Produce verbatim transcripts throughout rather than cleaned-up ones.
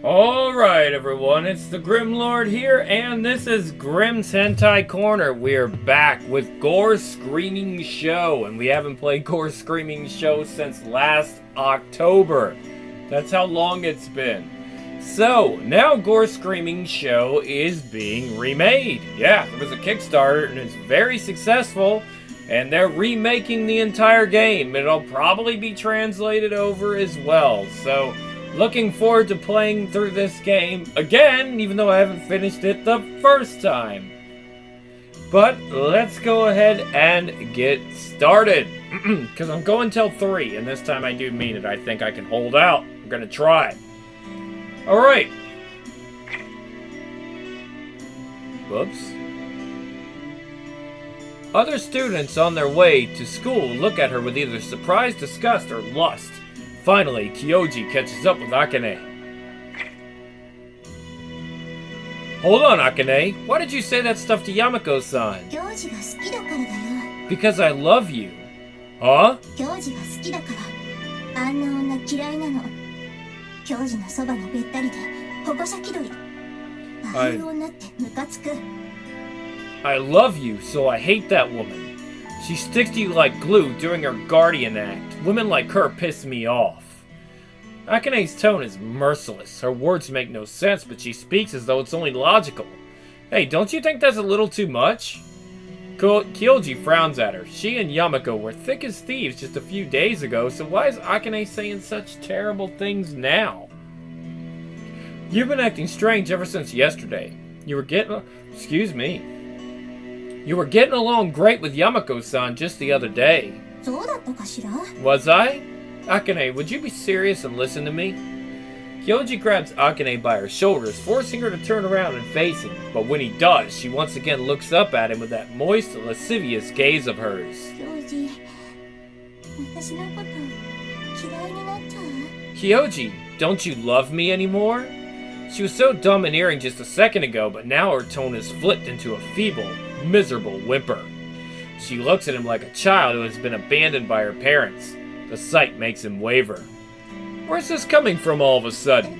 Alright everyone, it's the Grim Lord here, and this is Grim's Hentai Corner. We're back with Gore Screaming Show, and we haven't played Gore Screaming Show since last October. That's how long it's been. So, now Gore Screaming Show is being remade. Yeah, there was a Kickstarter, and it's very successful, and they're remaking the entire game. It'll probably be translated over as well, so looking forward to playing through this game again, even though I haven't finished it the first time. But let's go ahead and get started. Because I'm going till three, and this time I do mean it. I think I can hold out. I'm going to try. Alright. Whoops. Other students on their way to school look at her with either surprise, disgust, or lust. Finally, Kyoji catches up with Akane. Hold on, Akane. Why did you say that stuff to Yamako-san? Because I love you. Huh? I... I love you, so I hate that woman. She sticks to you like glue during her guardian act. Women like her piss me off. Akane's tone is merciless. Her words make no sense, but she speaks as though it's only logical. Hey, don't you think that's a little too much? Kyoji frowns at her. She and Yamako were thick as thieves just a few days ago, so why is Akane saying such terrible things now? You've been acting strange ever since yesterday. You were getting... Excuse me. You were getting along great with Yamako-san just the other day. Was I? Akane, would you be serious and listen to me? Kyoji grabs Akane by her shoulders, forcing her to turn around and face him. But when he does, she once again looks up at him with that moist, lascivious gaze of hers. Kyoji, don't you love me anymore? She was so domineering just a second ago, but now her tone is flipped into a feeble, miserable whimper. She looks at him like a child who has been abandoned by her parents. The sight makes him waver. Where's this coming from all of a sudden?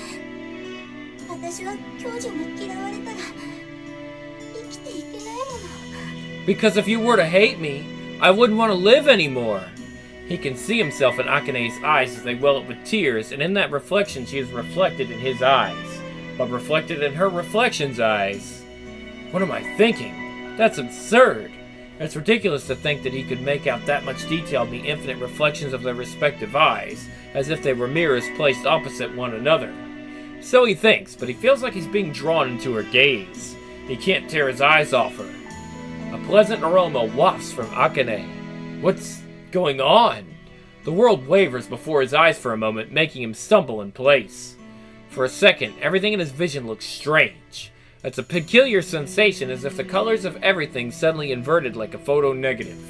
Because if you were to hate me, I wouldn't want to live anymore. He can see himself in Akane's eyes as they well up with tears, and in that reflection she is reflected in his eyes. But reflected in her reflection's eyes. What am I thinking? That's absurd. It's ridiculous to think that he could make out that much detail in the infinite reflections of their respective eyes, as if they were mirrors placed opposite one another. So he thinks, but he feels like he's being drawn into her gaze. He can't tear his eyes off her. A pleasant aroma wafts from Akane. What's going on? The world wavers before his eyes for a moment, making him stumble in place. For a second, everything in his vision looks strange. It's a peculiar sensation, as if the colors of everything suddenly inverted like a photo negative.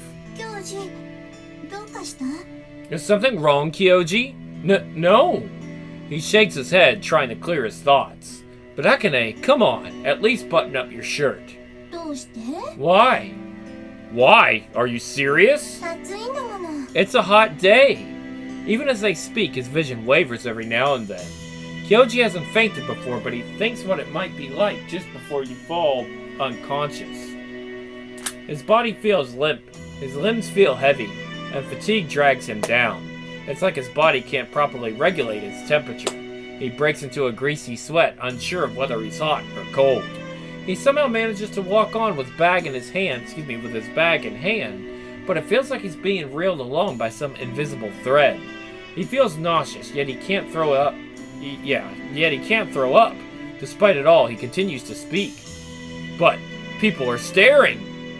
Is something wrong, Kyoji? N- no! He shakes his head, trying to clear his thoughts. But Akane, come on, at least button up your shirt. Why? Why? Are you serious? It's a hot day. Even as they speak, his vision wavers every now and then. Kyoji hasn't fainted before, but he thinks what it might be like just before you fall unconscious. His body feels limp, his limbs feel heavy, and fatigue drags him down. It's like his body can't properly regulate its temperature. He breaks into a greasy sweat, unsure of whether he's hot or cold. He somehow manages to walk on with bag in his hand, excuse me, with his bag in hand, but it feels like he's being reeled along by some invisible thread. He feels nauseous, yet he can't throw up. Yeah, yet he can't throw up. Despite it all, he continues to speak. But people are staring.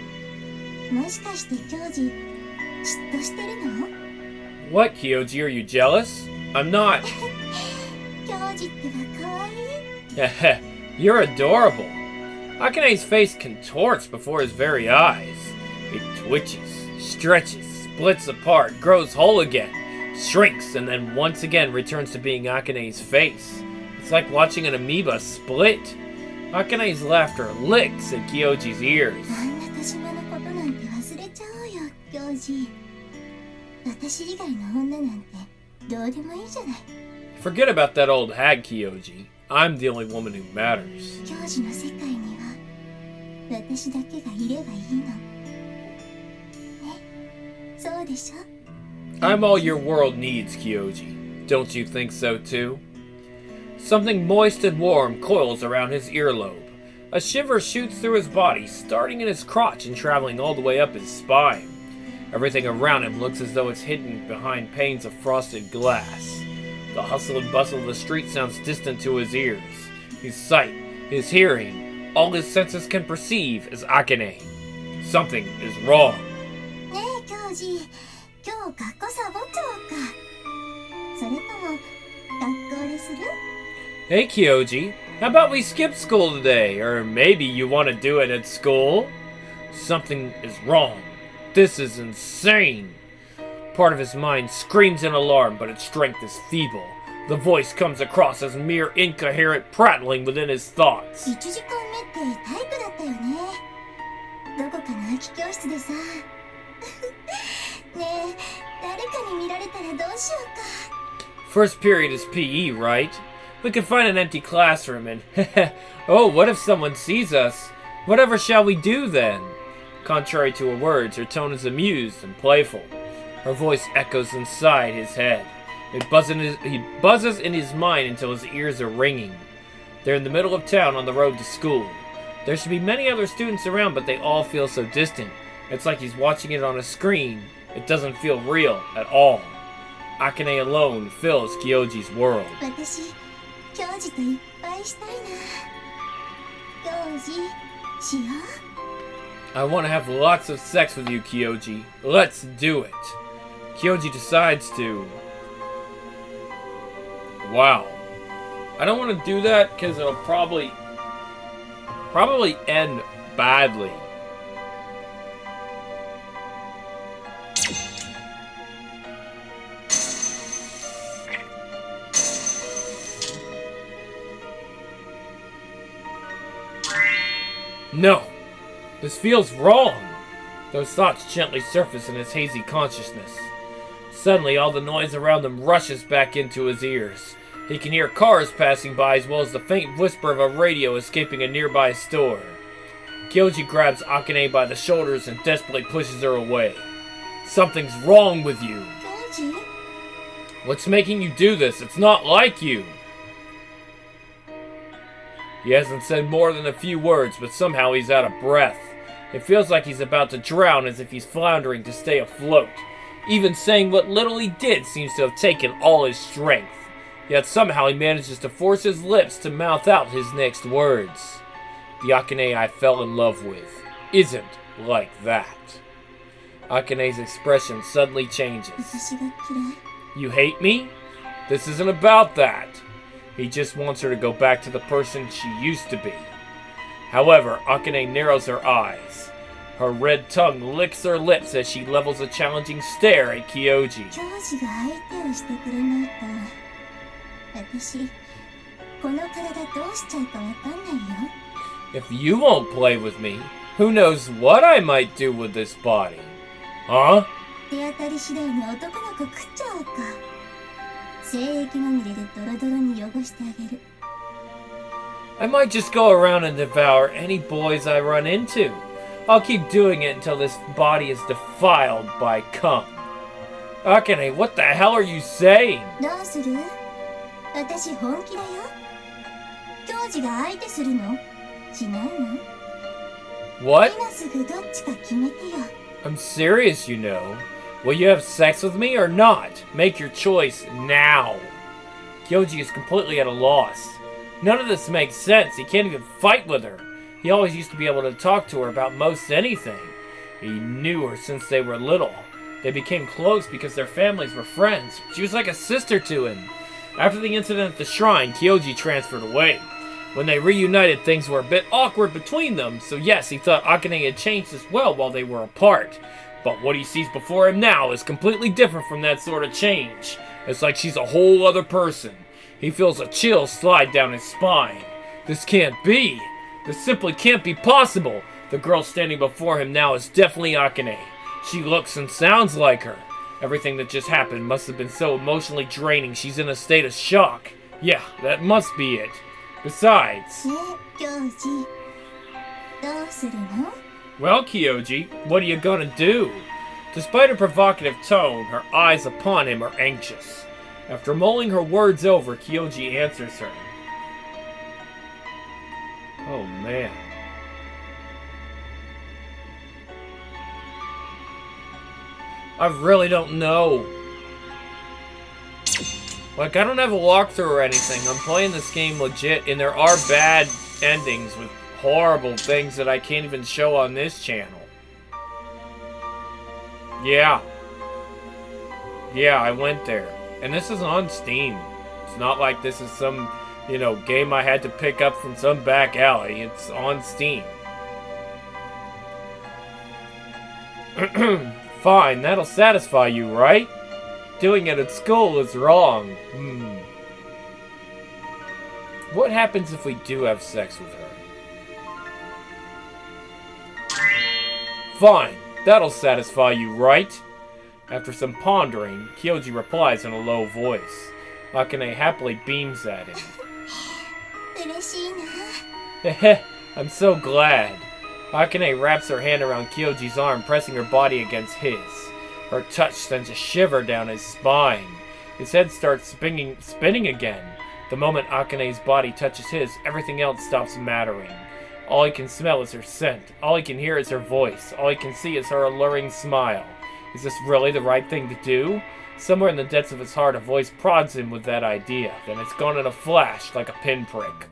What, Kyoji? Are you jealous? I'm not. You're adorable. Akane's face contorts before his very eyes. It twitches, stretches, splits apart, grows whole again, shrinks, and then once again returns to being Akane's face. It's like watching an amoeba split. Akane's laughter licks at Kyoji's ears. Forget about that old hag, Kyoji. I'm the only woman who matters. I'm all your world needs, Kyoji. Don't you think so too? Something moist and warm coils around his earlobe. A shiver shoots through his body, starting in his crotch and traveling all the way up his spine. Everything around him looks as though it's hidden behind panes of frosted glass. The hustle and bustle of the street sounds distant to his ears. His sight, his hearing, all his senses can perceive is Akane. Something is wrong. Hey Kyoji, how about we skip school today? Or maybe you want to do it at school? Something is wrong. This is insane. Part of his mind screams in alarm, but its strength is feeble. The voice comes across as mere incoherent prattling within his thoughts. First period is P E, right? We can find an empty classroom and oh, what if someone sees us? Whatever shall we do then? Contrary to her words, her tone is amused and playful. Her voice echoes inside his head. It buzzes in his, he buzzes in his mind until his ears are ringing. They're in the middle of town on the road to school. There should be many other students around, but they all feel so distant. It's like he's watching it on a screen. It doesn't feel real at all. Akane alone fills Kyoji's world. I want to have lots of sex with you, Kyoji. Let's do it. Kyoji decides to... Wow. I don't want to do that because it'll probably... Probably end badly. No. This feels wrong. Those thoughts gently surface in his hazy consciousness. Suddenly, all the noise around him rushes back into his ears. He can hear cars passing by as well as the faint whisper of a radio escaping a nearby store. Kyoji grabs Akane by the shoulders and desperately pushes her away. Something's wrong with you. Kyoji? What's making you do this? It's not like you. He hasn't said more than a few words, but somehow he's out of breath. It feels like he's about to drown, as if he's floundering to stay afloat. Even saying what little he did seems to have taken all his strength. Yet somehow he manages to force his lips to mouth out his next words. The Akane I fell in love with isn't like that. Akane's expression suddenly changes. You hate me? This isn't about that. He just wants her to go back to the person she used to be. However, Akane narrows her eyes. Her red tongue licks her lips as she levels a challenging stare at Kyoji. If you won't play with me, who knows what I might do with this body? Huh? I might just go around and devour any boys I run into. I'll keep doing it until this body is defiled by cum. Akane, what the hell are you saying? What? I'm serious, you know. Will you have sex with me or not? Make your choice now. Kyoji is completely at a loss. None of this makes sense. He can't even fight with her. He always used to be able to talk to her about most anything. He knew her since they were little. They became close because their families were friends. She was like a sister to him. After the incident at the shrine, Kyoji transferred away. When they reunited, things were a bit awkward between them, so yes, he thought Akane had changed as well while they were apart. But what he sees before him now is completely different from that sort of change. It's like she's a whole other person. He feels a chill slide down his spine. This can't be. This simply can't be possible. The girl standing before him now is definitely Akane. She looks and sounds like her. Everything that just happened must have been so emotionally draining she's in a state of shock. Yeah, that must be it. Besides... Well, Kyoji, what are you gonna do? Despite her provocative tone, her eyes upon him are anxious. After mulling her words over, Kyoji answers her. Oh, man. I really don't know. Like, I don't have a walkthrough or anything. I'm playing this game legit, and there are bad endings with horrible things that I can't even show on this channel. Yeah. Yeah, I went there. And this is on Steam. It's not like this is some, you know, game I had to pick up from some back alley. It's on Steam. Fine, that'll satisfy you, right? Doing it at school is wrong. Hmm. What happens if we do have sex with her? Fine, that'll satisfy you, right? After some pondering, Kyoji replies in a low voice. Akane happily beams at him. Heh, I'm so glad. Akane wraps her hand around Kyoji's arm, pressing her body against his. Her touch sends a shiver down his spine. His head starts spinning, spinning again. The moment Akane's body touches his, everything else stops mattering. All he can smell is her scent. All he can hear is her voice. All he can see is her alluring smile. Is this really the right thing to do? Somewhere in the depths of his heart, a voice prods him with that idea. Then it's gone in a flash, like a pinprick.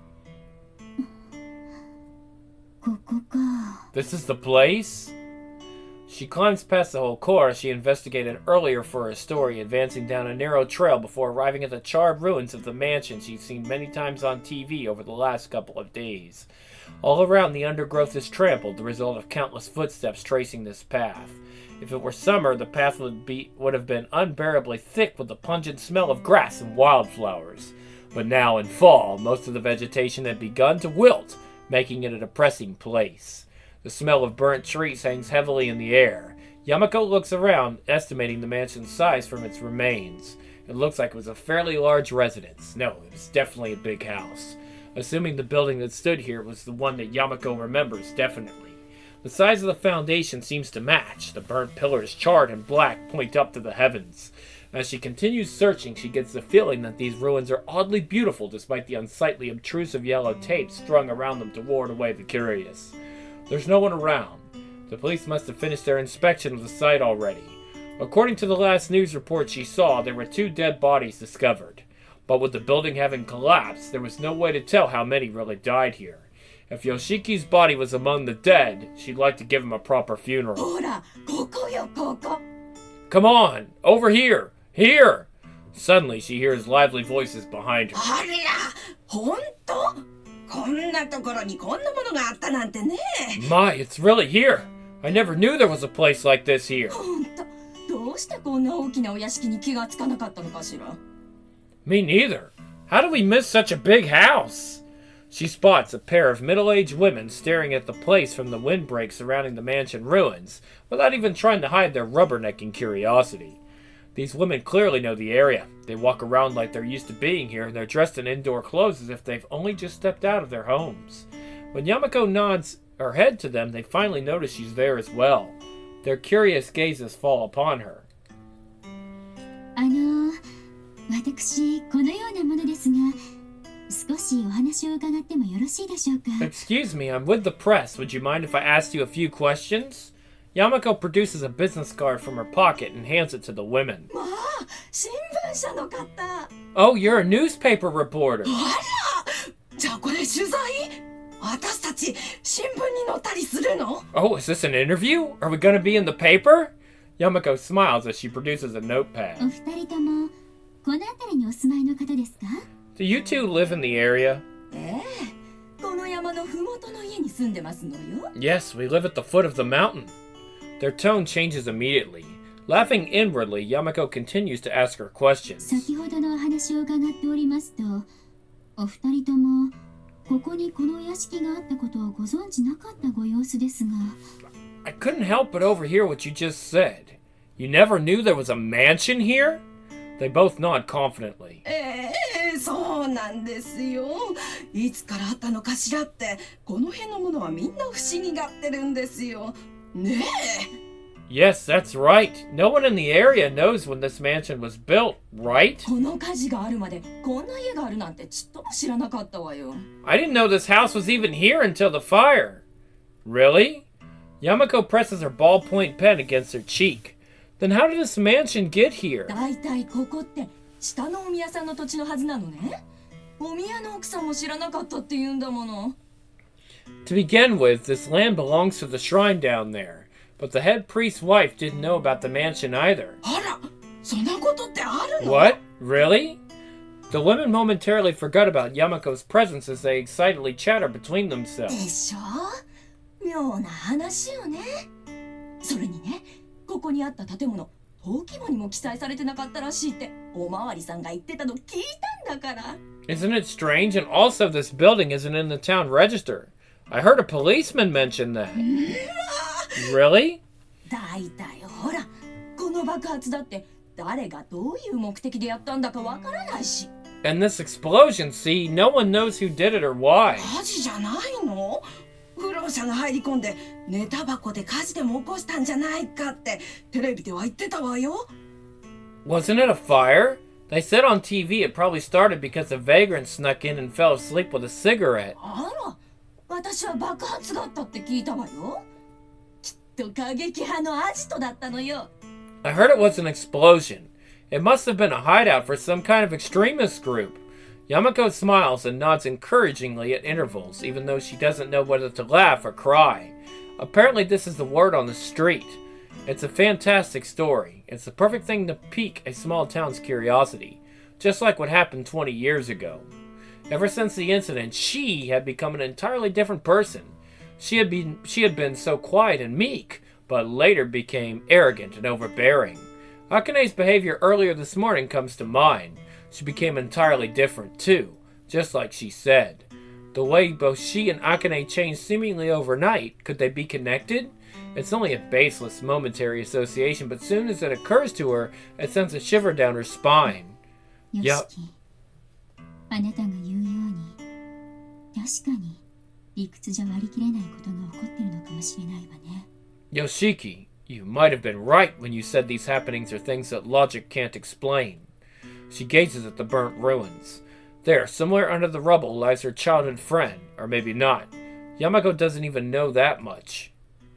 This is the place? She climbs past the whole core she investigated earlier for her story, advancing down a narrow trail before arriving at the charred ruins of the mansion she's seen many times on T V over the last couple of days. All around, the undergrowth is trampled, the result of countless footsteps tracing this path. If it were summer, the path would be would have been unbearably thick with the pungent smell of grass and wildflowers. But now, in fall, most of the vegetation had begun to wilt, making it a depressing place. The smell of burnt trees hangs heavily in the air. Yamako looks around, estimating the mansion's size from its remains. It looks like it was a fairly large residence. No, it was definitely a big house. Assuming the building that stood here was the one that Yamako remembers, definitely. The size of the foundation seems to match. The burnt pillars, charred and black, point up to the heavens. As she continues searching, she gets the feeling that these ruins are oddly beautiful despite the unsightly, obtrusive yellow tape strung around them to ward away the curious. There's no one around. The police must have finished their inspection of the site already. According to the last news report she saw, there were two dead bodies discovered. But with the building having collapsed, there was no way to tell how many really died here. If Yoshiki's body was among the dead, she'd like to give him a proper funeral. Come on! Over here! Here! Suddenly, she hears lively voices behind her. My, it's really here! I never knew there was a place like this here. Me neither. How did we miss such a big house? She spots a pair of middle-aged women staring at the place from the windbreak surrounding the mansion ruins, without even trying to hide their rubbernecking curiosity. These women clearly know the area. They walk around like they're used to being here, and they're dressed in indoor clothes as if they've only just stepped out of their homes. When Yamako nods her head to them, they finally notice she's there as well. Their curious gazes fall upon her. Excuse me, I'm with the press. Would you mind if I asked you a few questions? Yamako produces a business card from her pocket and hands it to the women. Oh, you're a newspaper reporter. Oh, is this an interview? Are we going to be in the paper? Yamako smiles as she produces a notepad. Do you two live in the area? Yes, we live at the foot of the mountain. Their tone changes immediately. Laughing inwardly, Yamako continues to ask her questions. I couldn't help but overhear what you just said. You never knew there was a mansion here? They both nod confidently. ええ、そうなんですよ。いつからあったのかしらって、この辺のものはみんな不思議がってるんですよ。ねえ。 Yes, that's right. No one in the area knows when this mansion was built, right? この火事があるまでこんな家があるなんてちっとも知らなかったわよ。 I didn't know this house was even here until the fire. Really? Yamako presses her ballpoint pen against her cheek. Then how did this mansion get here? だいたいここって下のお宮さんの土地のはずなのね。お宮の奥さんも知らなかったって言うんだもの。 To begin with, this land belongs to the shrine down there. But the head priest's wife didn't know about the mansion either. あら、そんなことってあるの? What? Really? The women momentarily forgot about Yamako's presence as they excitedly chatter between themselves. でしょ? 妙な話よね。それにね、ここにあった建物、登記簿にも記載されてなかったらしいっておまわりさんが言ってたの聞いたんだから。 Isn't it strange? And also this building isn't in the town register. I heard a policeman mention that. Really? だいたいほら、この爆発だって誰がどういう目的でやったんだかわからないし。 And this explosion, see, no one knows who did it or why. 火事じゃないの？不老者が入り込んで寝タバコで火事でも起こしたんじゃないかってテレビでは言ってたわよ。 Wasn't it a fire? They said on T V it probably started because a vagrant snuck in and fell asleep with a cigarette. あら、私は爆発があったって聞いたわよ。過激派のアジトだったのよ。 I heard it was an explosion. It must have been a hideout for some kind of extremist group. Yamako smiles and nods encouragingly at intervals, even though she doesn't know whether to laugh or cry. Apparently this is the word on the street. It's a fantastic story. It's the perfect thing to pique a small town's curiosity, just like what happened twenty years ago. Ever since the incident, she had become an entirely different person. She had been she had been so quiet and meek, but later became arrogant and overbearing. Akane's behavior earlier this morning comes to mind. She became entirely different too, just like she said. The way both she and Akane changed seemingly overnight, could they be connected? It's only a baseless, momentary association, but soon as it occurs to her, it sends a shiver down her spine. Yup. あなたが言うように、確かに理屈じゃ割り切れないことが起こってるのかもしれないわね。 Yoshiki, you might have been right when you said these happenings are things that logic can't explain. She gazes at the burnt ruins. There, somewhere under the rubble, lies her childhood friend, or maybe not. Yamako doesn't even know that much.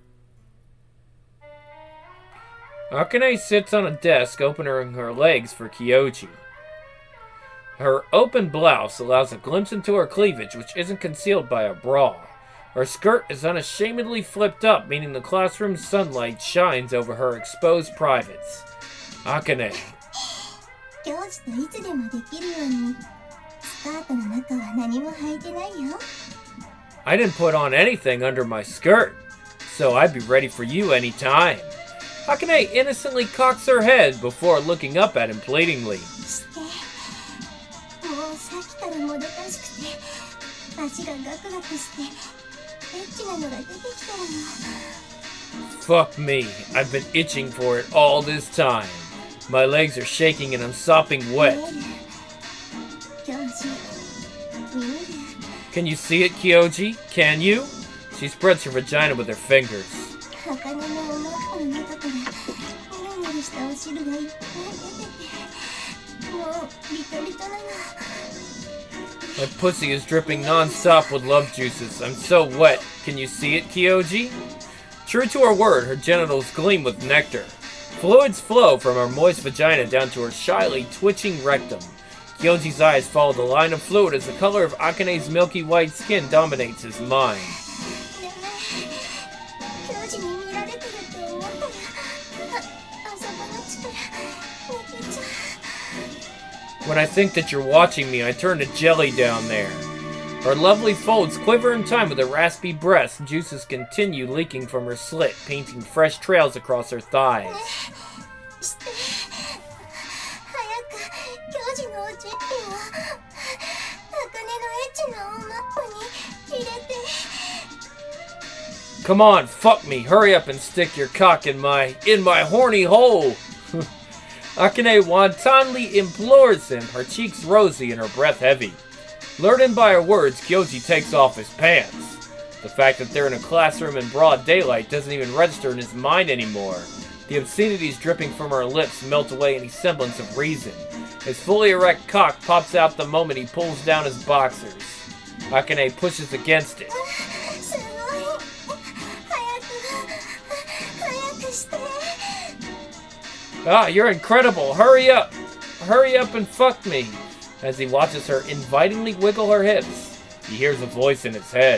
Akane sits on a desk, opening her legs for Kyoji. Her open blouse allows a glimpse into her cleavage, which isn't concealed by a bra. Her skirt is unashamedly flipped up, meaning the classroom sunlight shines over her exposed privates. Akane. 教師といつでもできるように、スカートの中は何も履いてないよ。 I didn't put on anything under my skirt, so I'd be ready for you anytime. Akane innocently cocks her head before looking up at him pleadingly. してもうさっきからもどかしくて足がガクガクしてエッチなのが出てきてるの。 Fuck me, I've been itching for it all this time. My legs are shaking and I'm sopping wet. 教授、見える? Can you see it, Kyoji? Can you? She spreads her vagina with her fingers. 鋼のおまっこの中からもりもりしたお汁がいっぱい出てて、もうビタビタなの。 My pussy is dripping non-stop with love juices. I'm so wet. Can you see it, Kyoji? True to her word, her genitals gleam with nectar. Fluids flow from her moist vagina down to her shyly twitching rectum. Kyoji's eyes follow the line of fluid as the color of Akane's milky white skin dominates his mind. When I think that you're watching me, I turn to jelly down there. Her lovely folds quiver in time with her raspy breasts. Juices continue leaking from her slit, painting fresh trails across her thighs. Come on, fuck me. Hurry up and stick your cock in my, in my horny hole. Akane wantonly implores him, her cheeks rosy and her breath heavy. Lured in by her words, Kyoji takes off his pants. The fact that they're in a classroom in broad daylight doesn't even register in his mind anymore. The obscenities dripping from her lips melt away any semblance of reason. His fully erect cock pops out the moment he pulls down his boxers. Akane pushes against it. Ah, you're incredible. Hurry up. Hurry up and fuck me. As he watches her invitingly wiggle her hips, he hears a voice in his head.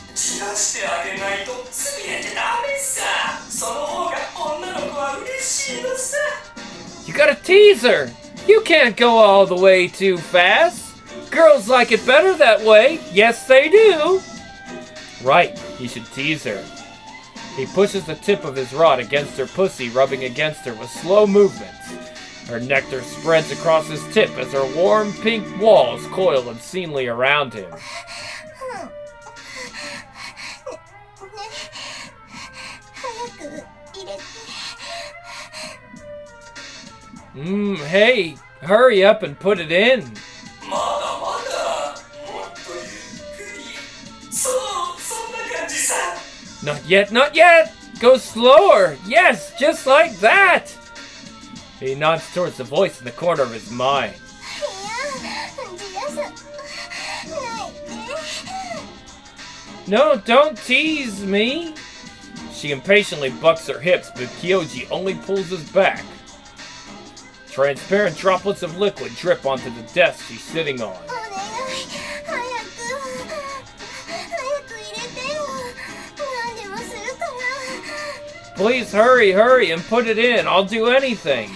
You gotta tease her. You can't go all the way too fast. Girls like it better that way. Yes, they do. Right, he should tease her. He pushes the tip of his rod against her pussy, rubbing against her with slow movements. Her nectar spreads across his tip as her warm pink walls coil obscenely around him. Mmm, hey, hurry up and put it in. Not yet, not yet! Go slower! Yes, just like that! He nods towards the voice in the corner of his mind. No, don't tease me! She impatiently bucks her hips, but Kyoji only pulls his back. Transparent droplets of liquid drip onto the desk she's sitting on. Please hurry, hurry, and put it in. I'll do anything.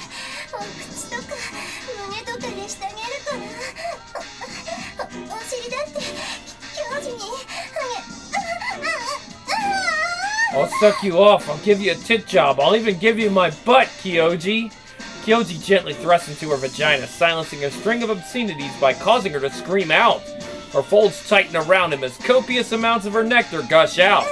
I'll suck you off. I'll give you a tit job. I'll even give you my butt, Kyoji. Kyoji gently thrusts into her vagina, silencing a string of obscenities by causing her to scream out. Her folds tighten around him as copious amounts of her nectar gush out.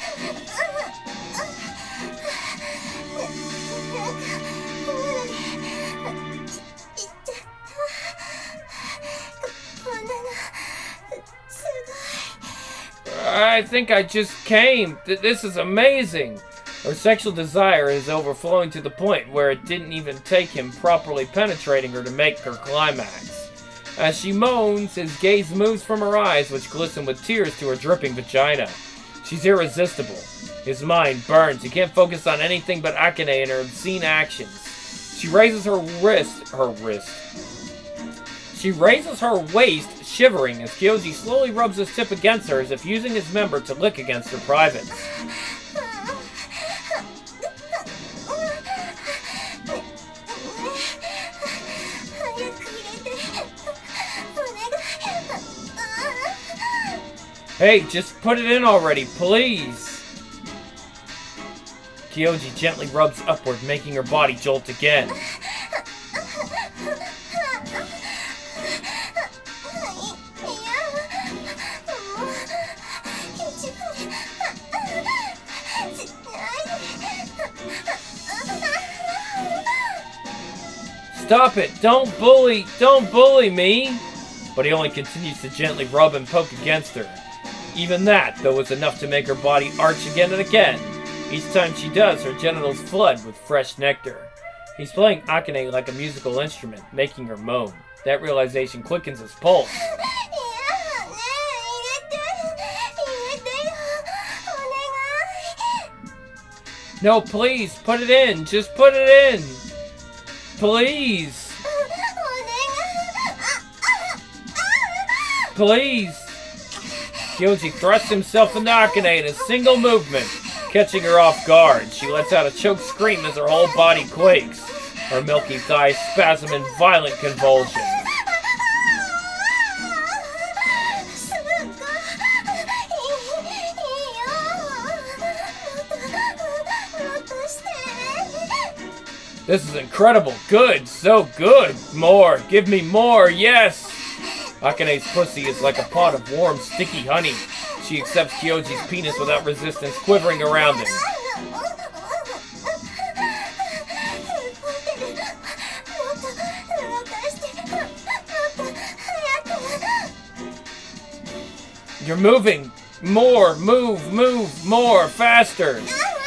I think I just came. This is amazing. Her sexual desire is overflowing to the point where it didn't even take him properly penetrating her to make her climax. As she moans, his gaze moves from her eyes, which glisten with tears, to her dripping vagina. She's irresistible. His mind burns. He can't focus on anything but Akane and her obscene actions. She raises her wrist, her wrist. She raises her waist, shivering, as Kyoji slowly rubs his tip against her as if using his member to lick against her privates. Hey, just put it in already, please! Kyoji gently rubs upward, making her body jolt again. Stop it! Don't bully! Don't bully me! But he only continues to gently rub and poke against her. Even that, though, was enough to make her body arch again and again. Each time she does, her genitals flood with fresh nectar. He's playing Akane like a musical instrument, making her moan. That realization quickens his pulse. No, please, put it in. Just put it in. Please. Please. Kyoji thrusts himself into Akane in a single movement, catching her off guard. She lets out a choked scream as her whole body quakes. Her milky thighs spasm in violent convulsions. This is incredible. Good. So good. More. Give me more. Yes. Akane's pussy is like a pot of warm, sticky honey. She accepts Kyoji's penis without resistance, quivering around him. You're moving! More! Move! Move! More! Faster!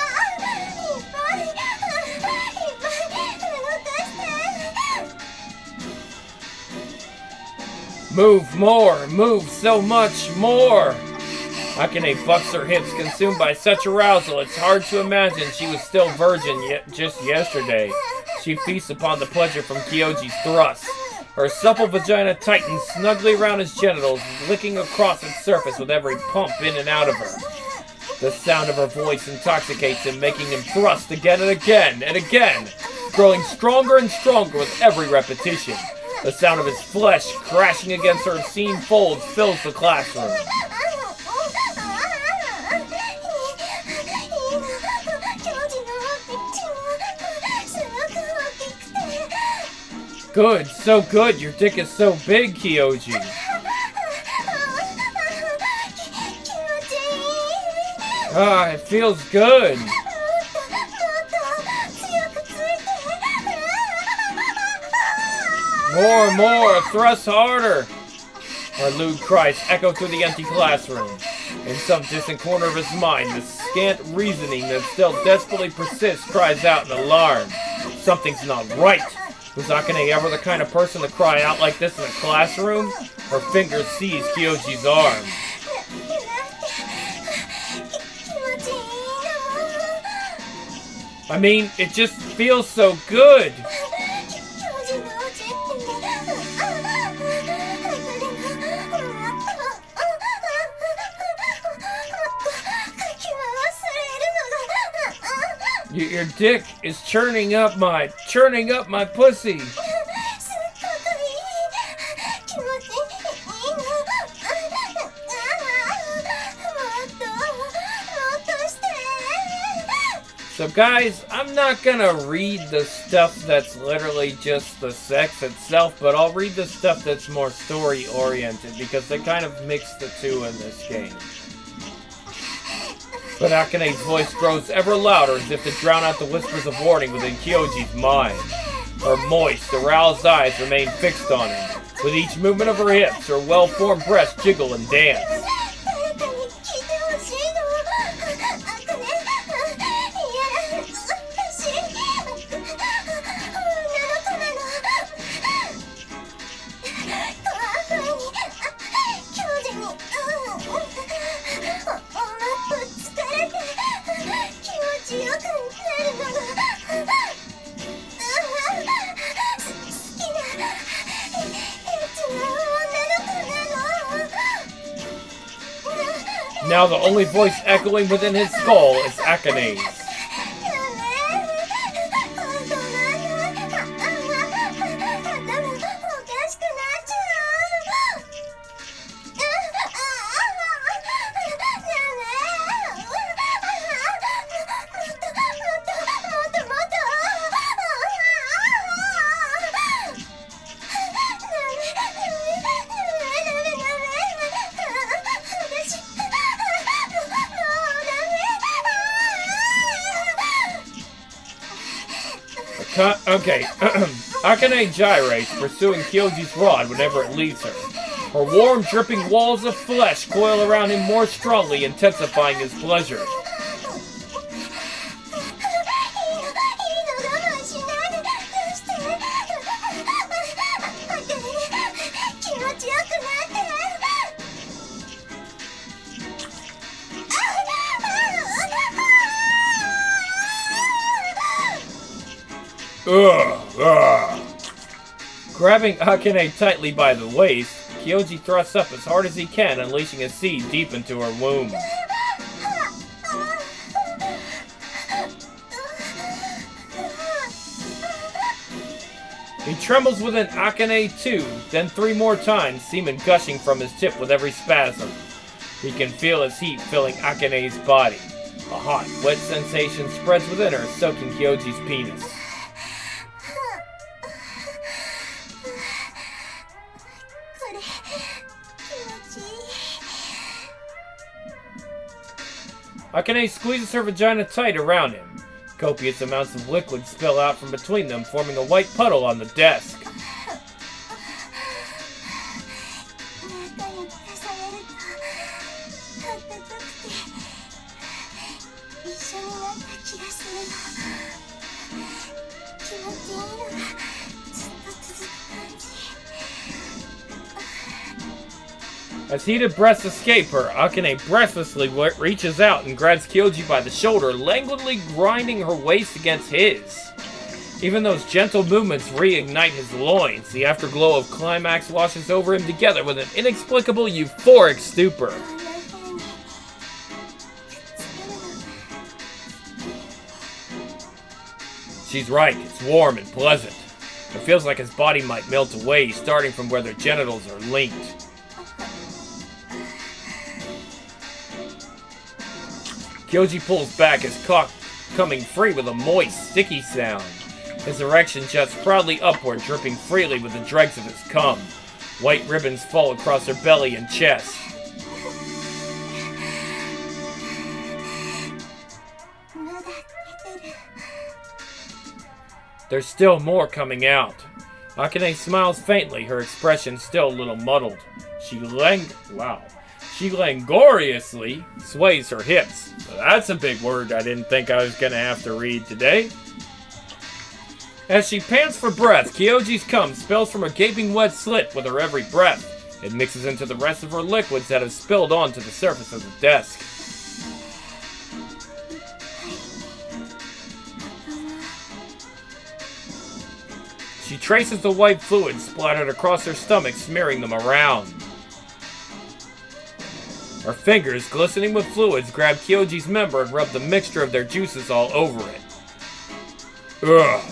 Move more! Move so much more! Akane bucks her hips, consumed by such arousal, it's hard to imagine she was still virgin yet just yesterday. She feasts upon the pleasure from Kyoji's thrust. Her supple vagina tightens snugly around his genitals, licking across its surface with every pump in and out of her. The sound of her voice intoxicates him, making him thrust again and again and again, growing stronger and stronger with every repetition. The sound of his flesh crashing against her obscene folds fills the classroom. Good, so good. Your dick is so big, Kyoji. Ah, it feels good. More, more, thrust harder. Her lewd cries echo through the empty classroom. In some distant corner of his mind, the scant reasoning that still desperately persists cries out in alarm. Something's not right. Was Akane ever the kind of person to cry out like this in a classroom? Her fingers seize Kyoji's arm. I mean, it just feels so good. Your, your dick is churning up my, churning up my pussy. So guys, I'm not gonna read the stuff that's literally just the sex itself, but I'll read the stuff that's more story oriented because they kind of mix the two in this game. But Akane's voice grows ever louder as if to drown out the whispers of warning within Kyoji's mind. Her moist, aroused eyes remain fixed on him. With each movement of her hips, her well-formed breasts jiggle and dance. Now the only voice echoing within his skull is Akane's. Okay, Akane gyrates, pursuing Kyoji's rod whenever it leads her. Her warm, dripping walls of flesh coil around him more strongly, intensifying his pleasure. Ugh, ugh. Grabbing Akane tightly by the waist, Kyoji thrusts up as hard as he can, unleashing a seed deep into her womb. He trembles within Akane too, then three more times, semen gushing from his tip with every spasm. He can feel his heat filling Akane's body. A hot, wet sensation spreads within her, soaking Kyoji's penis. Akane squeezes her vagina tight around him. Copious amounts of liquid spill out from between them, forming a white puddle on the desk. As heated breaths escape her, Akane breathlessly reaches out and grabs Kyoji by the shoulder, languidly grinding her waist against his. Even those gentle movements reignite his loins. The afterglow of climax washes over him together with an inexplicable euphoric stupor. She's right, it's warm and pleasant. It feels like his body might melt away, starting from where their genitals are linked. Kyoji pulls back, his cock coming free with a moist, sticky sound. His erection juts proudly upward, dripping freely with the dregs of his cum. White ribbons fall across her belly and chest. There's still more coming out. Akane smiles faintly, her expression still a little muddled. She lang- wow. She langoriously sways her hips. That's a big word I didn't think I was going to have to read today. As she pants for breath, Kyoji's cum spills from her gaping wet slit with her every breath. It mixes into the rest of her liquids that have spilled onto the surface of the desk. She traces the white fluid splattered across her stomach, smearing them around. Her fingers, glistening with fluids, grab Kyoji's member and rub the mixture of their juices all over it. Ugh.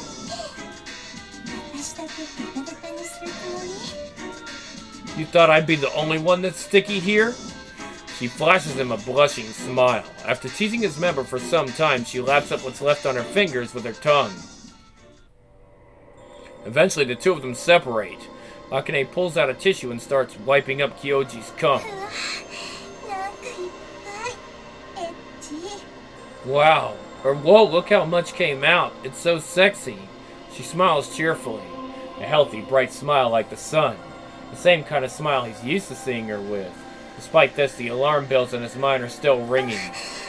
You thought I'd be the only one that's sticky here? She flashes him a blushing smile. After teasing his member for some time, she laps up what's left on her fingers with her tongue. Eventually, the two of them separate. Akane pulls out a tissue and starts wiping up Kyoji's cum. Wow. Or whoa, look how much came out. It's so sexy. She smiles cheerfully. A healthy, bright smile like the sun. The same kind of smile he's used to seeing her with. Despite this, the alarm bells in his mind are still ringing.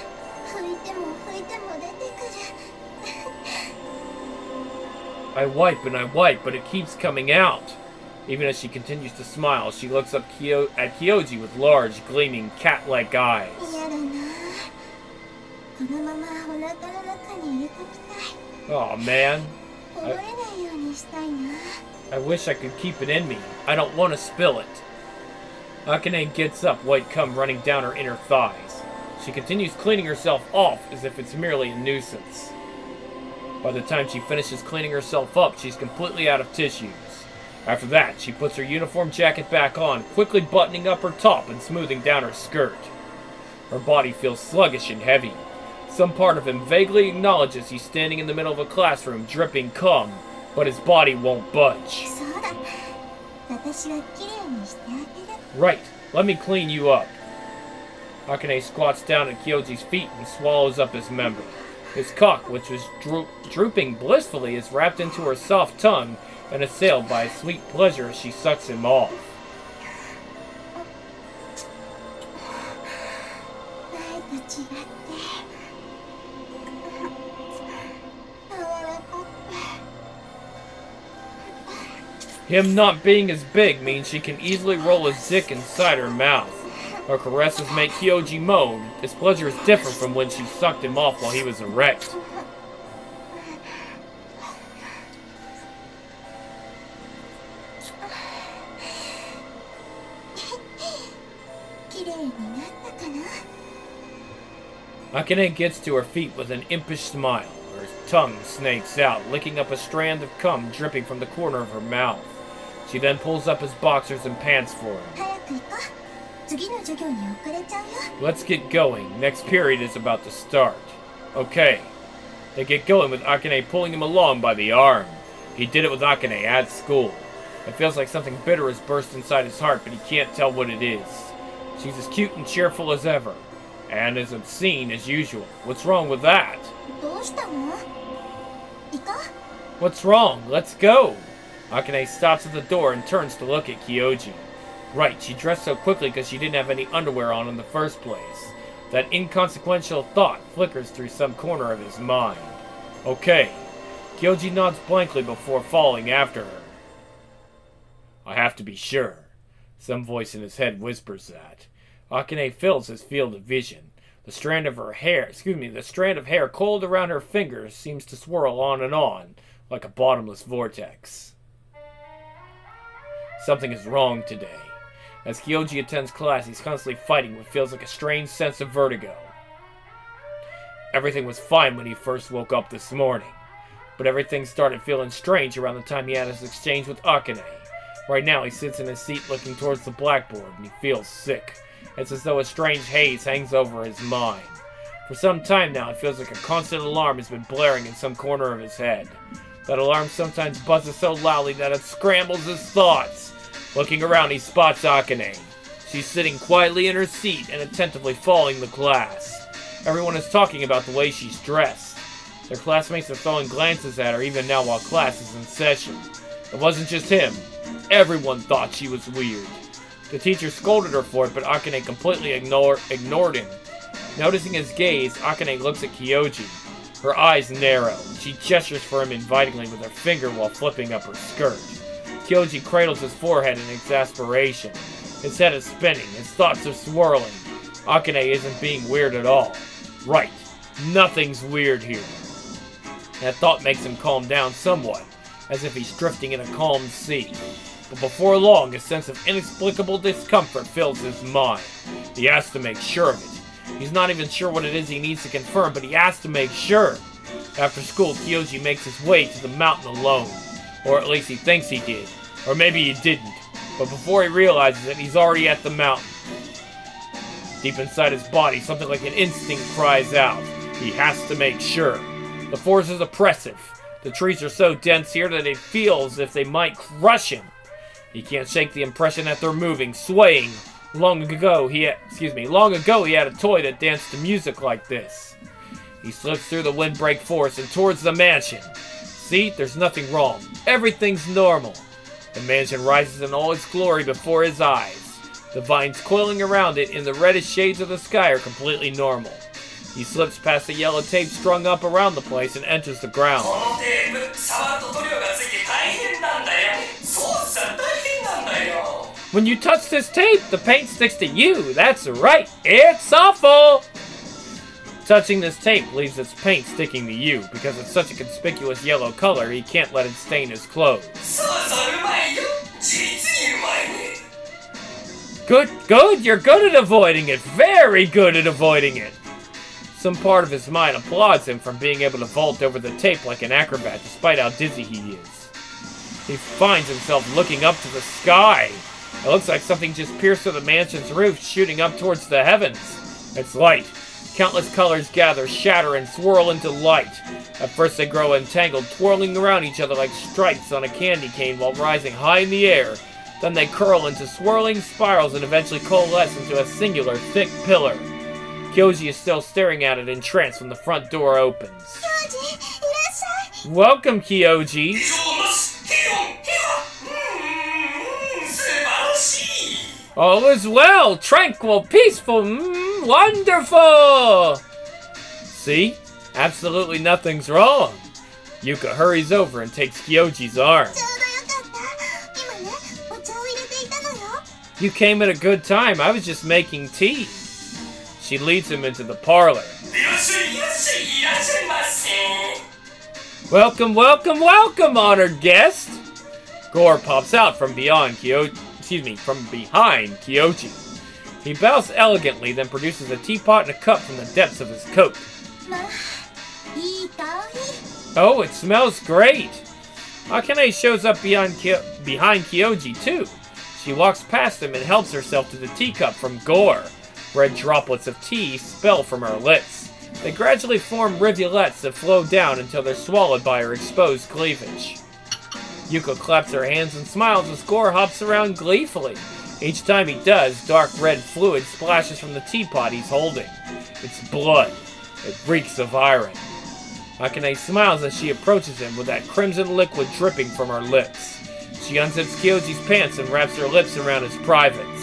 I wipe and I wipe, but it keeps coming out. Even as she continues to smile, she looks up Kyo- at Kyoji with large, gleaming, cat-like eyes. Oh man. I, I wish I could keep it in me. I don't want to spill it. Akane gets up, white cum running down her inner thighs. She continues cleaning herself off as if it's merely a nuisance. By the time she finishes cleaning herself up, she's completely out of tissues. After that, she puts her uniform jacket back on, quickly buttoning up her top and smoothing down her skirt. Her body feels sluggish and heavy. Some part of him vaguely acknowledges he's standing in the middle of a classroom, dripping cum, but his body won't budge. Right, let me clean you up. Akane squats down at Kyoji's feet and swallows up his member. His cock, which was dro- drooping blissfully, is wrapped into her soft tongue and assailed by a sweet pleasure as she sucks him off. Him not being as big means she can easily roll his dick inside her mouth. Her caresses make Kyoji moan. His pleasure is different from when she sucked him off while he was erect. Akane gets to her feet with an impish smile. Her tongue snakes out, licking up a strand of cum dripping from the corner of her mouth. She then pulls up his boxers and pants for him. Let's get going. Next period is about to start. Okay. They get going with Akane pulling him along by the arm. He did it with Akane at school. It feels like something bitter has burst inside his heart, but he can't tell what it is. She's as cute and cheerful as ever. and as obscene as usual. What's wrong with that? どうしたの？イカ？ What's wrong? Let's go! Akane stops at the door and turns to look at Kyoji. Right, she dressed so quickly because she didn't have any underwear on in the first place. That inconsequential thought flickers through some corner of his mind. Okay. Kyoji nods blankly before falling after her. I have to be sure. Some voice in his head whispers that. Akane fills his field of vision. The strand of her hair, excuse me, the strand of hair coiled around her fingers seems to swirl on and on, like a bottomless vortex. Something is wrong today. As Kyoji attends class, he's constantly fighting what feels like a strange sense of vertigo. Everything was fine when he first woke up this morning, but everything started feeling strange around the time he had his exchange with Akane. Right now, he sits in his seat looking towards the blackboard, and he feels sick. It's as though a strange haze hangs over his mind. For some time now, it feels like a constant alarm has been blaring in some corner of his head. That alarm sometimes buzzes so loudly that it scrambles his thoughts. Looking around, he spots Akane. She's sitting quietly in her seat and attentively following the class. Everyone is talking about the way she's dressed. Their classmates are throwing glances at her even now while class is in session. It wasn't just him. Everyone thought she was weird. The teacher scolded her for it, but Akane completely ignore, ignored him. Noticing his gaze, Akane looks at Kyoji. Her eyes narrow. She gestures for him invitingly with her finger while flipping up her skirt. Kyoji cradles his forehead in exasperation. His head is spinning. His thoughts are swirling. Akane isn't being weird at all. Right. Nothing's weird here. That thought makes him calm down somewhat, as if he's drifting in a calm sea. But before long, a sense of inexplicable discomfort fills his mind. He has to make sure of it. He's not even sure what it is he needs to confirm, but he has to make sure. After school, Kyoji makes his way to the mountain alone. Or at least he thinks he did. Or maybe he didn't. But before he realizes it, he's already at the mountain. Deep inside his body, something like an instinct cries out. He has to make sure. The force is oppressive. The trees are so dense here that it feels as if they might crush him. He can't shake the impression that they're moving, swaying. Long ago, he had, excuse me, long ago he had a toy that danced to music like this. He slips through the windbreak forest and towards the mansion. See, there's nothing wrong. Everything's normal. The mansion rises in all its glory before his eyes. The vines coiling around it in the reddish shades of the sky are completely normal. He slips past the yellow tape strung up around the place and enters the ground. When you touch this tape, the paint sticks to you. That's right. It's awful. Touching this tape leaves its paint sticking to you. Because it's such a conspicuous yellow color, he can't let it stain his clothes. Good, good. You're good at avoiding it. Very good at avoiding it. Some part of his mind applauds him from being able to vault over the tape like an acrobat, despite how dizzy he is. He finds himself looking up to the sky. It looks like something just pierced through the mansion's roof, shooting up towards the heavens. It's light. Countless colors gather, shatter, and swirl into light. At first they grow entangled, twirling around each other like stripes on a candy cane while rising high in the air. Then they curl into swirling spirals and eventually coalesce into a singular, thick pillar. Kyoji is still staring at it in trance when the front door opens. Welcome, Kyoji! All is well, tranquil, peaceful, mm, wonderful! See? Absolutely nothing's wrong. Yuka hurries over and takes Kyoji's arm. You came at a good time. I was just making tea. She leads him into the parlor. Welcome, welcome, welcome, honored guest! Gore pops out from beyond Kyoji. Excuse me, from behind Kyoji. He bows elegantly, then produces a teapot and a cup from the depths of his coat. Oh, it smells great! Akane shows up beyond Ki- behind Kyoji, too. She walks past him and helps herself to the teacup from Gore. Red droplets of tea spill from her lips. They gradually form rivulets that flow down until they're swallowed by her exposed cleavage. Yuka claps her hands and smiles as Gore hops around gleefully. Each time he does, dark red fluid splashes from the teapot he's holding. It's blood. It reeks of iron. Akane smiles as she approaches him with that crimson liquid dripping from her lips. She unzips Kyoji's pants and wraps her lips around his privates.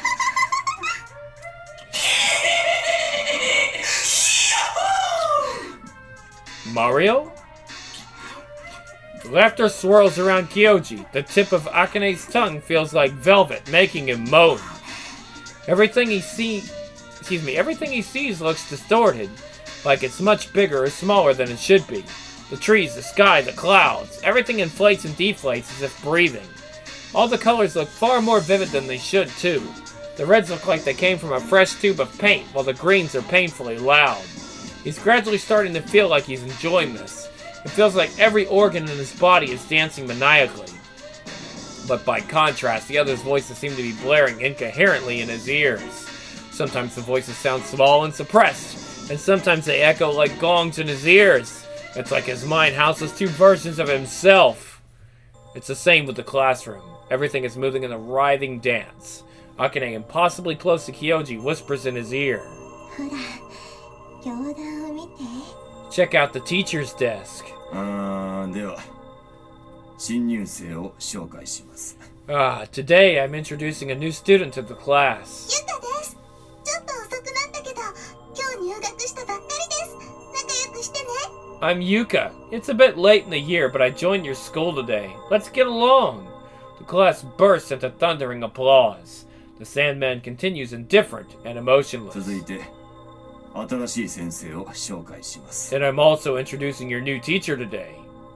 Mario? Laughter swirls around Kyoji. The tip of Akane's tongue feels like velvet, making him moan. Everything he sees, excuse me, everything he sees looks distorted, like it's much bigger or smaller than it should be. The trees, the sky, the clouds, everything inflates and deflates as if breathing. All the colors look far more vivid than they should, too. The reds look like they came from a fresh tube of paint, while the greens are painfully loud. He's gradually starting to feel like he's enjoying this. It feels like every organ in his body is dancing maniacally. But by contrast, the other's voices seem to be blaring incoherently in his ears. Sometimes the voices sound small and suppressed, and sometimes they echo like gongs in his ears. It's like his mind houses two versions of himself. It's the same with the classroom. Everything is moving in a writhing dance. Akane, impossibly close to Kyoji, whispers in his ear. Check out the teacher's desk. Ah, today I'm introducing a new student to the class. I'm Yuka. It's a bit late in the year, but I joined your school today. Let's get along. The class bursts into thundering applause. The Sandman continues indifferent and emotionless. And I'm also introducing your new teacher today.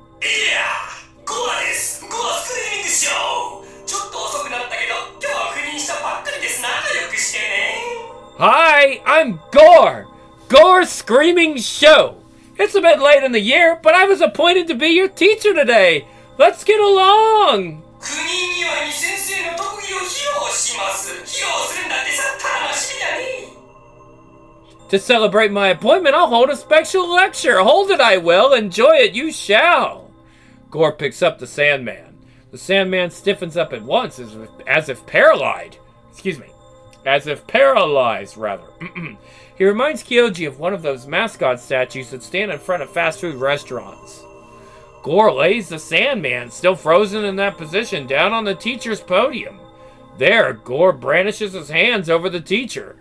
Hi, I'm Gore! Gore Screaming Show! It's a bit late in the year, but I was appointed to be your teacher today! Let's get along! To celebrate my appointment, I'll hold a special lecture. Hold it, I will. Enjoy it, you shall. Gore picks up the Sandman. The Sandman stiffens up at once, as if, as if paralyzed. Excuse me. As if paralyzed, rather. He reminds Kyoji of one of those mascot statues that stand in front of fast food restaurants. Gore lays the Sandman, still frozen in that position, down on the teacher's podium. There, Gore brandishes his hands over the teacher.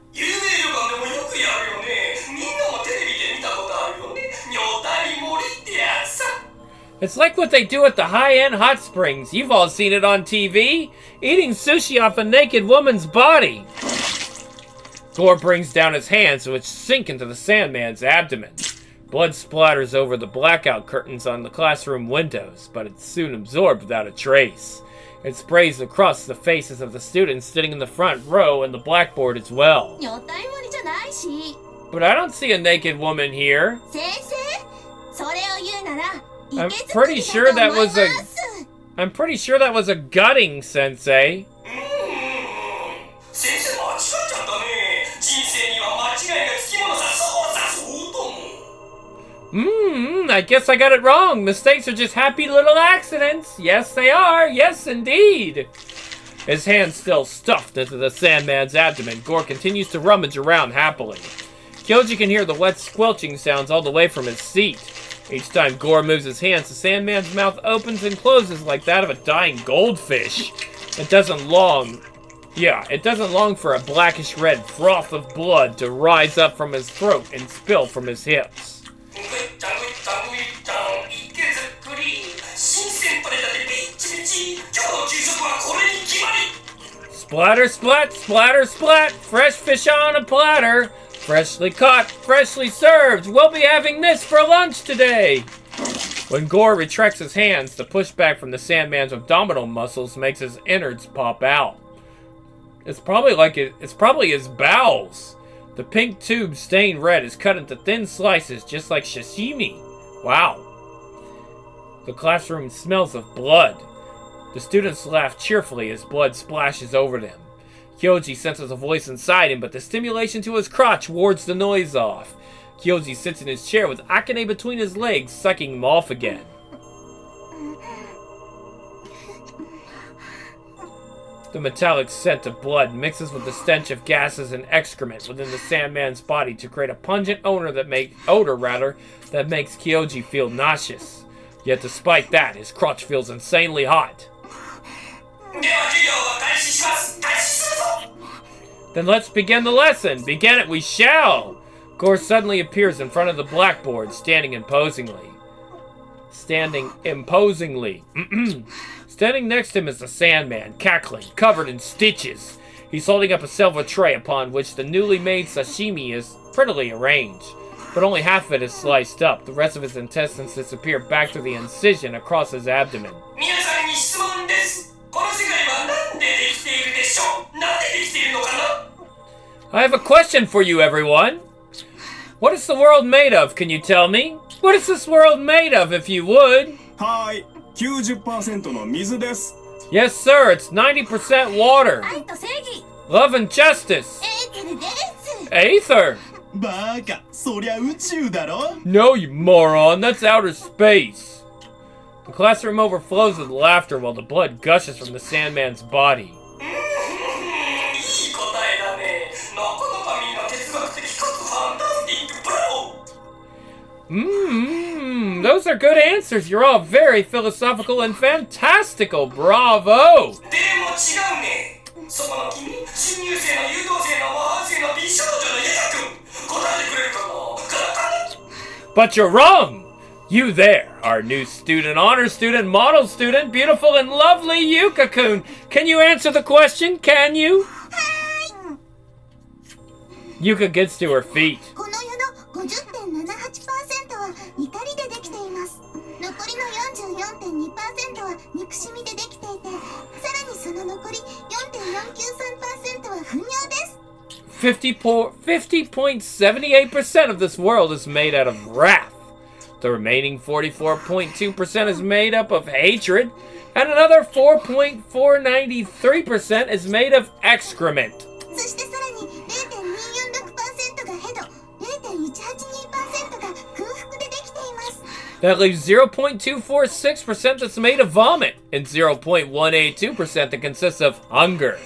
It's like what they do at the high-end hot springs. You've all seen it on T V. Eating sushi off a naked woman's body. Gore brings down his hands, which sink into the Sandman's abdomen. Blood splatters over the blackout curtains on the classroom windows, but it's soon absorbed without a trace. It sprays across the faces of the students sitting in the front row and the blackboard as well. But I don't see a naked woman here. I'm pretty sure that was a... I'm pretty sure that was a gutting, Sensei. Hmm, I guess I got it wrong. Mistakes are just happy little accidents. Yes, they are. Yes, indeed. His hand still stuffed into the Sandman's abdomen, Gore continues to rummage around happily. Kyoji can hear the wet squelching sounds all the way from his seat. Each time Gore moves his hands, the Sandman's mouth opens and closes like that of a dying goldfish. It doesn't long... Yeah, it doesn't long for a blackish red froth of blood to rise up from his throat and spill from his hips. Splatter, splat, splatter, splat. Fresh fish on a platter. Freshly caught, freshly served. We'll be having this for lunch today. When Gore retracts his hands, the pushback from the Sandman's abdominal muscles makes his innards pop out. It's probably like it, it's probably his bowels. The pink tube stained red is cut into thin slices just like sashimi. Wow. The classroom smells of blood. The students laugh cheerfully as blood splashes over them. Kyoji senses a voice inside him, but the stimulation to his crotch wards the noise off. Kyoji sits in his chair with Akane between his legs, sucking him off again. The metallic scent of blood mixes with the stench of gases and excrement within the Sandman's body to create a pungent odor that make odor rather that makes Kyoji feel nauseous. Yet despite that, his crotch feels insanely hot. Then let's begin the lesson. Begin it we shall. Gore suddenly appears in front of the blackboard, standing imposingly. Standing imposingly. Standing next to him is the Sandman, cackling, covered in stitches. He's holding up a silver tray upon which the newly made sashimi is prettily arranged. But only half of it is sliced up. The rest of his intestines disappear back through the incision across his abdomen. I have a question for you, everyone. What is the world made of? Can you tell me? What is this world made of, if you would? Hi. ninety percent の水です。 Yes, sir. It's ninety percent water. 愛と正義 Love and justice. エーテルです Aether. バカ、そりゃ宇宙だろ。 No, you moron. That's outer space. The classroom overflows with laughter while the blood gushes from the Sandman's body. Mmm, those are good answers. You're all very philosophical and fantastical. Bravo! But you're wrong! You there, our new student, honor student, model student, beautiful and lovely Yuka-kun. Can you answer the question? Can you? Yuka gets to her feet. この世の ごじゅってんななはちパーセント は怒りでできています。残りの よんじゅうよんてんにパーセント は憎しみでできていて、さらにその残り よんてんよんきゅうさんパーセント は糞尿です。 fifty point seven eight percent of this world is made out of wrath. The remaining forty-four point two percent is made up of hatred, and another four point four nine three percent is made of excrement. そしてさらに ゼロてんにーよんろくパーセント がヘド、ゼロてんいちはちにパーセント が空腹でできています。 That leaves zero point two four six percent that's made of vomit, and zero point one eight two percent that consists of hunger.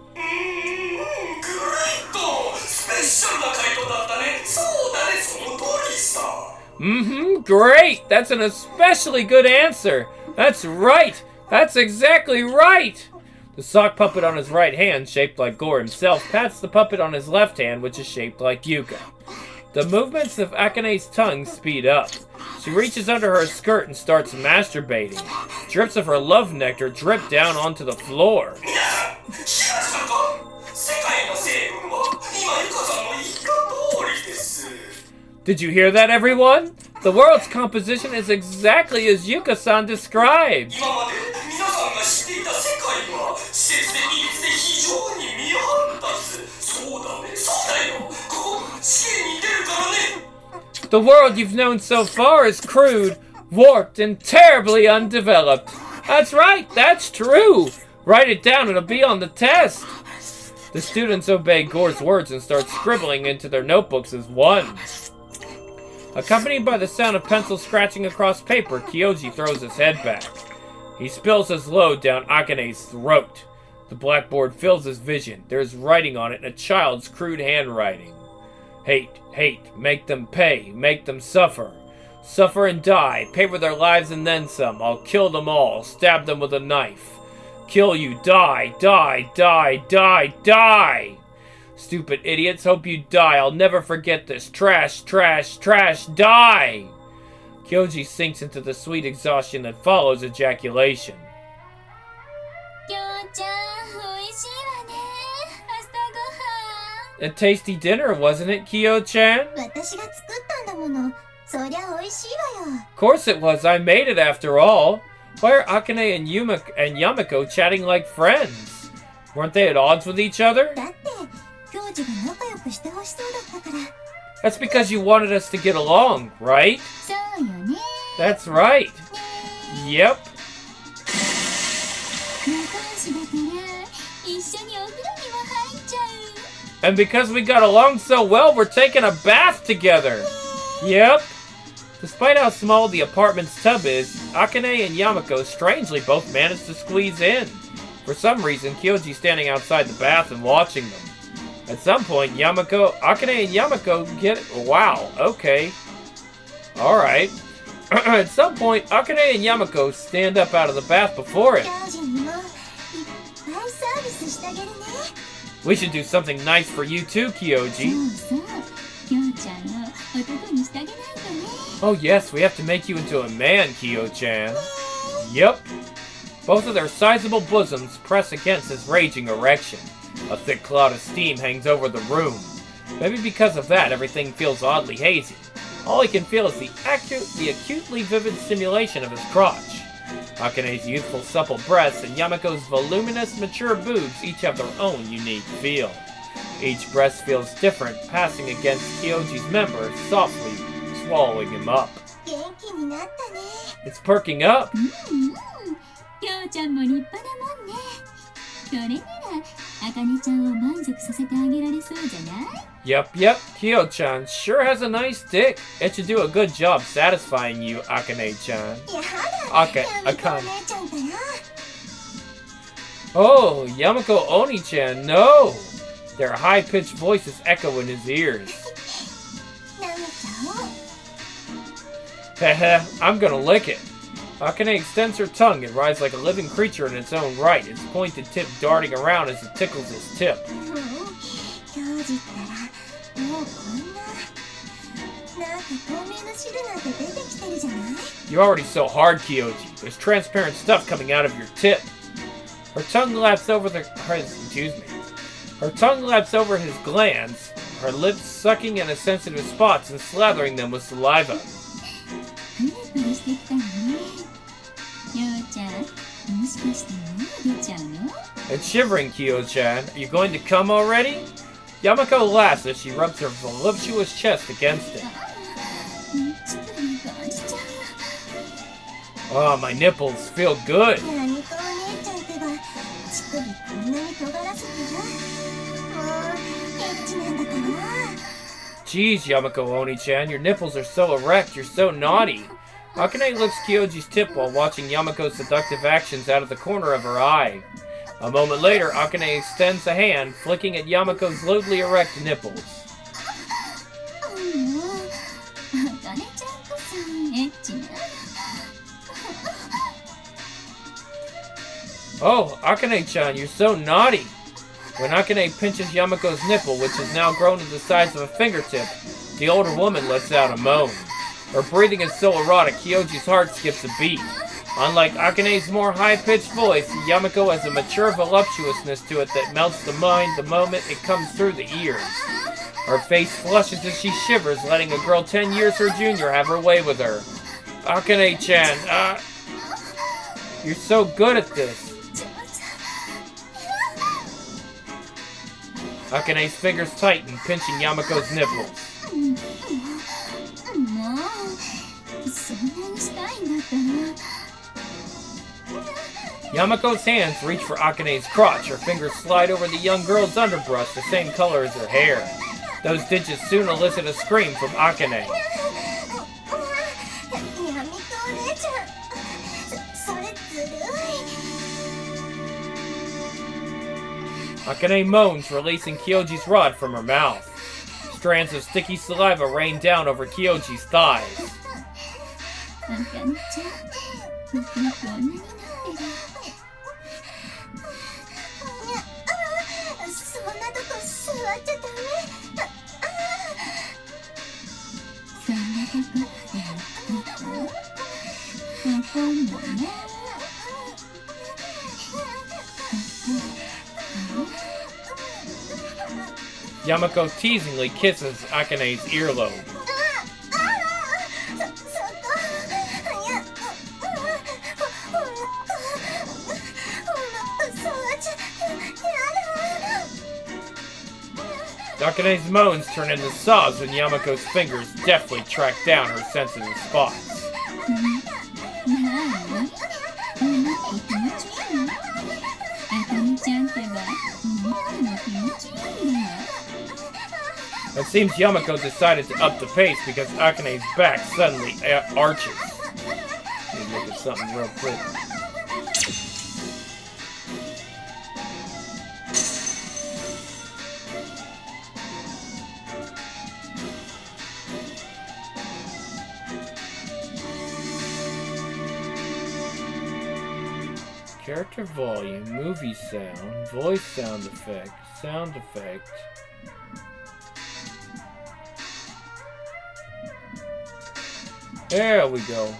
Mm-hmm, great! That's an especially good answer! That's right! That's exactly right! The sock puppet on his right hand, shaped like Gore himself, pats the puppet on his left hand, which is shaped like Yuka. The movements of Akane's tongue speed up. She reaches under her skirt and starts masturbating. Drips of her love nectar drip down onto the floor. Did you hear that, everyone? The world's composition is exactly as Yuka-san described. The world you've known so far is crude, warped, and terribly undeveloped. That's right, that's true. Write it down, it'll be on the test. The students obey Gore's words and start scribbling into their notebooks as one. Accompanied by the sound of pencil scratching across paper, Kyoji throws his head back. He spills his load down Akane's throat. The blackboard fills his vision. There is writing on it in a child's crude handwriting. Hate, hate, make them pay, make them suffer. Suffer and die, pay for their lives and then some. I'll kill them all, stab them with a knife. Kill you, die, die, die, die, die! Stupid idiots, hope you die. I'll never forget this. Trash, trash, trash, die! Kyoji sinks into the sweet exhaustion that follows ejaculation. A tasty dinner, wasn't it, Kyo-chan? Of course it was. I made it after all. Why are Akane and Yuma and Yamako chatting like friends? Weren't they at odds with each other? That's because you wanted us to get along, right? That's right. Yep. And because we got along so well, we're taking a bath together. Yep. Despite how small the apartment's tub is, Akane and Yamako strangely both managed to squeeze in. For some reason, Kyoji's standing outside the bath and watching them. At some point, Yamako, Akane and Yamako get... Wow, okay. Alright. At some point, Akane and Yamako stand up out of the bath before it. We should do something nice for you too, Kyoji. Oh yes, we have to make you into a man, Kyo-chan. Yep. Both of their sizable bosoms press against his raging erection. A thick cloud of steam hangs over the room. Maybe because of that, everything feels oddly hazy. All he can feel is the, acu the acutely vivid stimulation of his crotch. Akane's youthful, supple breasts and Yamako's voluminous, mature boobs each have their own unique feel. Each breast feels different, passing against Kyoji's member, softly swallowing him up. It's perking up! Yep, yep, Kyo-chan sure has a nice dick. It should do a good job satisfying you, Akane-chan. Aka, Akane. Oh, Yamako Oni-chan, no! Their high-pitched voices echo in his ears. Heh I'm gonna lick it. Akane extends her tongue and rides like a living creature in its own right, its pointed tip darting around as it tickles his tip. You're already so hard, Kyoji. There's transparent stuff coming out of your tip. Her tongue laps over the... Her, excuse me. Her tongue laps over his glands, her lips sucking into sensitive spots and slathering them with saliva. It's shivering, Kyo-chan. Are you going to come already? Yamako laughs as she rubs her voluptuous chest against it. Oh, my nipples feel good. Jeez, Yamako Oni-chan, your nipples are so erect, you're so naughty. Akane looks Kyoji's tip while watching Yamako's seductive actions out of the corner of her eye. A moment later, Akane extends a hand, flicking at Yamako's loudly erect nipples. Oh, Akane-chan, you're so naughty! When Akane pinches Yamako's nipple, which has now grown to the size of a fingertip, the older woman lets out a moan. Her breathing is so erotic, Kyoji's heart skips a beat. Unlike Akane's more high-pitched voice, Yamako has a mature voluptuousness to it that melts the mind the moment it comes through the ears. Her face flushes as she shivers, letting a girl ten years her junior have her way with her. Akane-chan, uh... you're so good at this. Akane's fingers tighten, pinching Yamako's nipples. Yamako's hands reach for Akane's crotch. Her fingers slide over the young girl's underbrush, the same color as her hair. Those digits soon elicit a scream from Akane. Akane moans, releasing Kyoji's rod from her mouth. Strands of sticky saliva rain down over Kyoji's thighs. Yamako teasingly kisses Akane's earlobe. Akane's moans turn into sobs when Yamako's fingers deftly track down her sensitive spots. It seems Yamako decided to up the pace because Akane's back suddenly arches. Let me look at something real quick. Character volume, movie sound, voice sound effect, sound effect. There we go.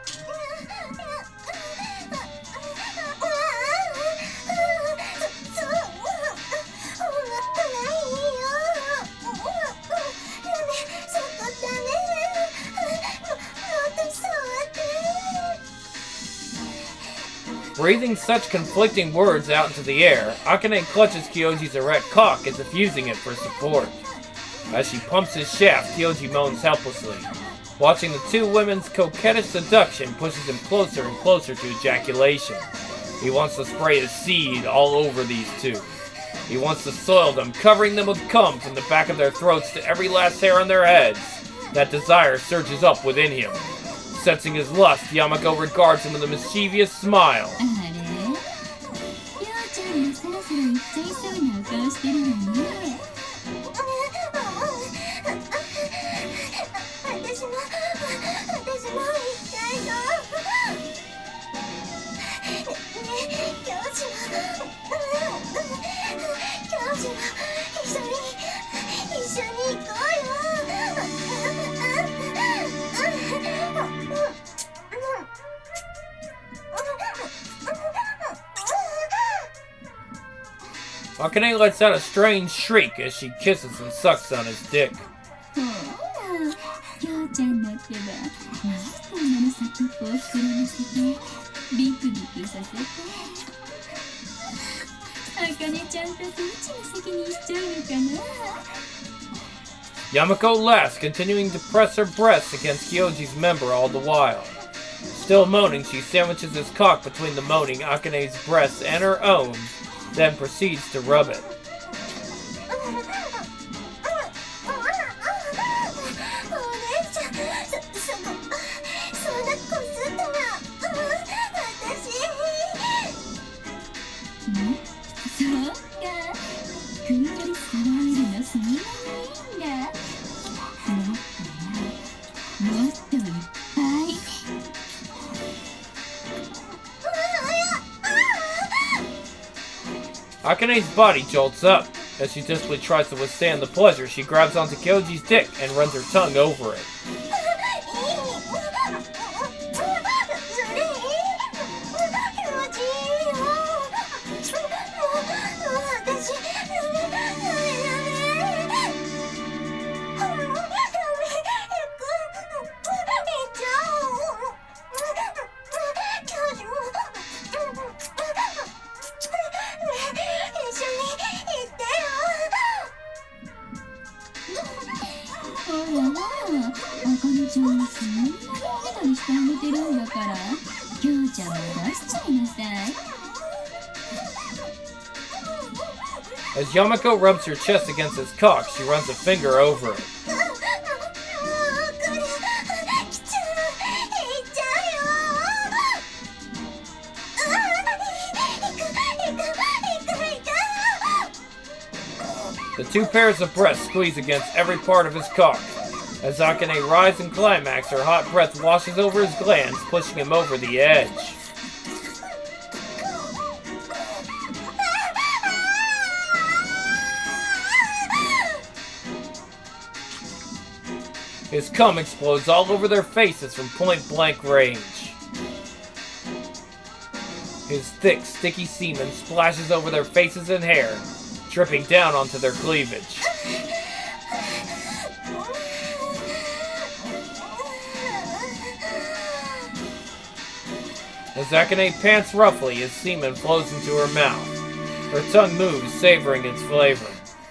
Breathing such conflicting words out into the air, Akane clutches Kyoji's erect cock as if using it for support. As she pumps his shaft, Kyoji moans helplessly. Watching the two women's coquettish seduction pushes him closer and closer to ejaculation. He wants to spray his seed all over these two. He wants to soil them, covering them with cum from the back of their throats to every last hair on their heads. That desire surges up within him. Sensing his lust, Yamako regards him with a mischievous smile. Akane lets out a strange shriek as she kisses and sucks on his dick. Yamako laughs, continuing to press her breasts against Kyoji's member all the while. Still moaning, she sandwiches his cock between the moaning Akane's breasts and her own, then proceeds to rub it. Akane's body jolts up. As she desperately tries to withstand the pleasure, she grabs onto Kyoji's dick and runs her tongue over it. As Yamako rubs her chest against his cock, she runs a finger over it. The two pairs of breasts squeeze against every part of his cock. As Akane rides and climax, her hot breath washes over his glands, pushing him over the edge. His cum explodes all over their faces from point-blank range. His thick, sticky semen splashes over their faces and hair, dripping down onto their cleavage. As Akane pants roughly, his semen flows into her mouth. Her tongue moves, savoring its flavor.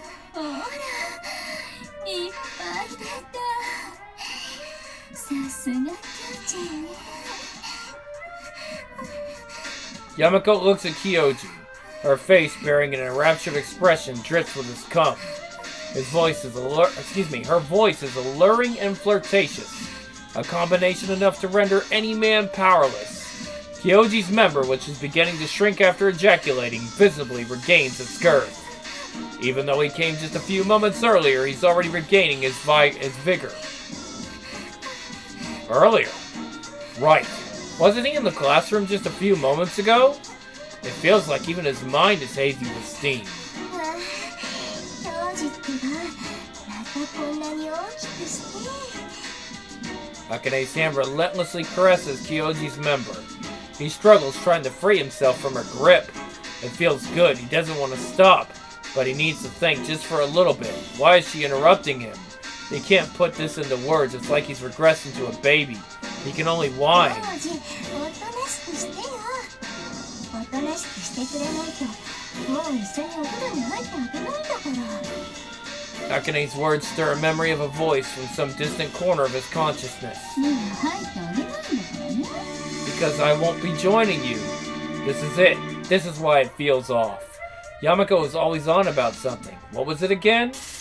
Yamako looks at Kyoji. Her face, bearing an enraptured expression, drips with his cum. His voice is allure- excuse me, her voice is alluring and flirtatious, a combination enough to render any man powerless. Kyoji's member, which is beginning to shrink after ejaculating, visibly regains its girth. Even though he came just a few moments earlier, he's already regaining his, vi- his vigor. Earlier? Right. Wasn't he in the classroom just a few moments ago? It feels like even his mind is hazy with steam. わあ教授ってばまたこんなに大きくして Akane's hand relentlessly caresses Kyoji's member. He struggles trying to free himself from her grip. It feels good. He doesn't want to stop, but he needs to think just for a little bit. Why is she interrupting him? He can't put this into words. It's like he's regressing to a baby. He can only whine. 教授おとなしくしてよおとなしくしてくれないともう一緒にお風呂に入ってあげないんだから Akane's words stir a memory of a voice from some distant corner of his consciousness. ねえ入ってあげないんだからね Because I won't be joining you. This is it. This is why it feels off. Yamako is always on about something. What was it again?